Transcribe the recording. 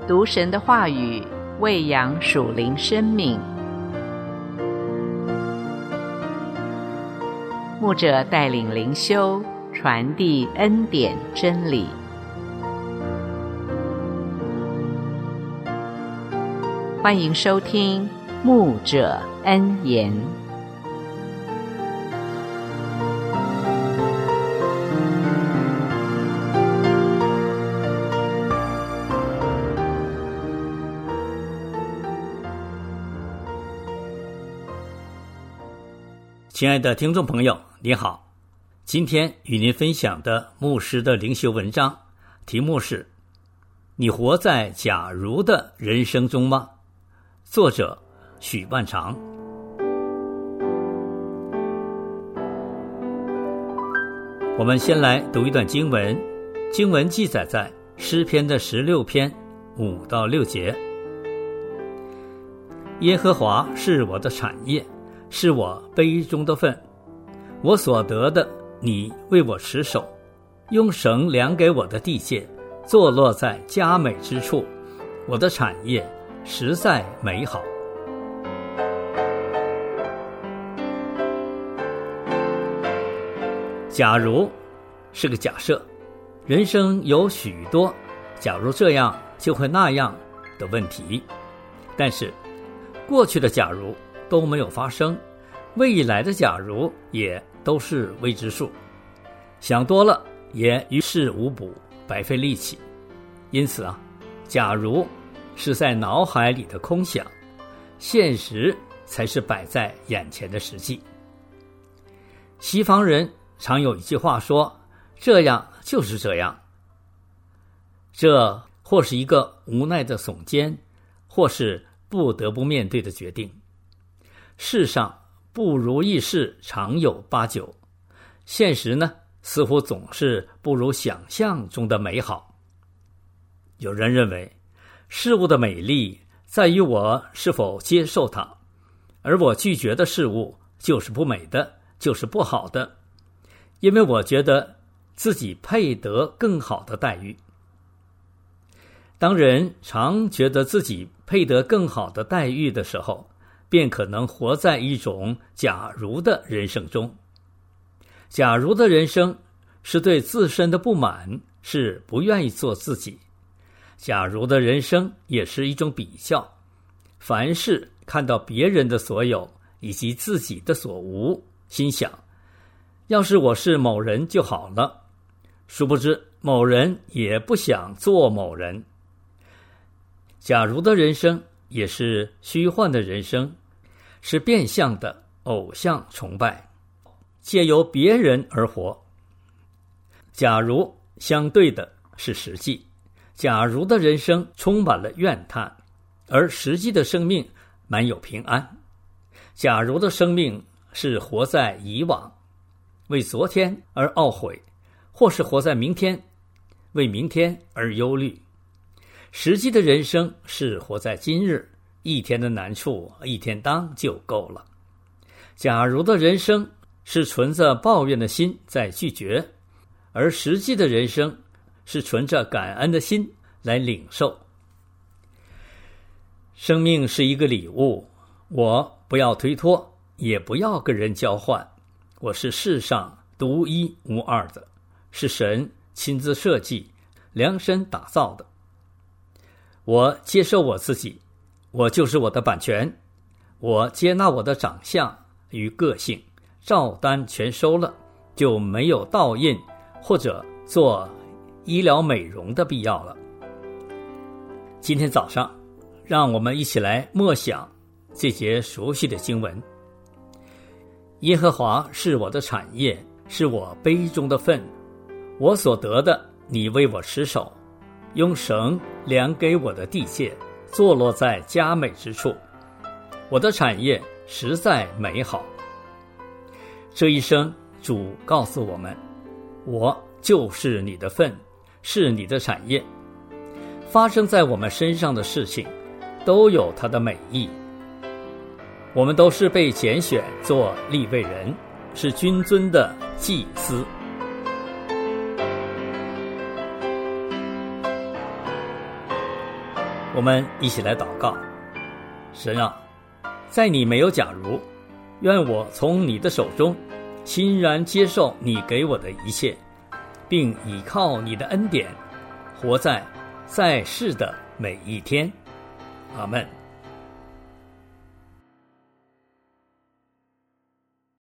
读神的话语，喂养属灵生命。牧者带领灵修，传递恩典真理。欢迎收听牧者恩言。 亲爱的听众朋友，你好，今天与您分享的牧师的灵修文章，题目是你活在假如的人生中吗？作者许万长。我们先来读一段经文，经文记载在诗篇的16篇5到6节。耶和华是我的产业，是我杯中的分，我所得的，你为我持守，用绳量给我的地界，坐落在佳美之处，我的产业实在美好。假如是个假设，人生有许多假如这样就会那样的问题，但是过去的假如都没有发生，未来的假如也都是未知数，想多了也于事无补，白费力气。因此假如是在脑海里的空想，现实才是摆在眼前的实际。西方人常有一句话说，这样就是这样。这或是一个无奈的耸肩，或是不得不面对的决定。世上不如意事常有8九，现实呢，似乎总是不如想象中的美好。有人认为，事物的美丽在于我是否接受它，而我拒绝的事物就是不美的，就是不好的，因为我觉得自己配得更好的待遇。当人常觉得自己配得更好的待遇的时候，便可能活在一种假如的人生中。假如的人生是对自身的不满，是不愿意做自己。假如的人生也是一种比较，凡事看到别人的所有以及自己的所无，心想要是我是某人就好了，殊不知某人也不想做某人。假如的人生也是虚幻的人生，是变相的偶像崇拜，借由别人而活。假如相对的是实际，假如的人生充满了怨叹，而实际的生命满有平安。假如的生命是活在以往，为昨天而懊悔，或是活在明天，为明天而忧虑。实际的人生是活在今日，一天的难处一天当就够了。假如的人生是存着抱怨的心在拒绝，而实际的人生是存着感恩的心来领受。生命是一个礼物，我不要推脱，也不要跟人交换，我是世上独一无二的，是神亲自设计量身打造的。我接受我自己，我就是我的版权，我接纳我的长相与个性，照单全收了，就没有烙印或者做医疗美容的必要了。今天早上，让我们一起来默想这节熟悉的经文。耶和华是我的产业，是我杯中的分，我所得的，你为我持守，用绳量给我的地界，坐落在佳美之处，我的产业实在美好。这一生，主告诉我们，我就是你的份，是你的产业。发生在我们身上的事情都有它的美意。我们都是被拣选做利未人，是君尊的祭司。 我们一起来祷告。神啊，在你没有假如，愿我从你的手中欣然接受你给我的一切，并倚靠你的恩典，活在在世的每一天。阿们。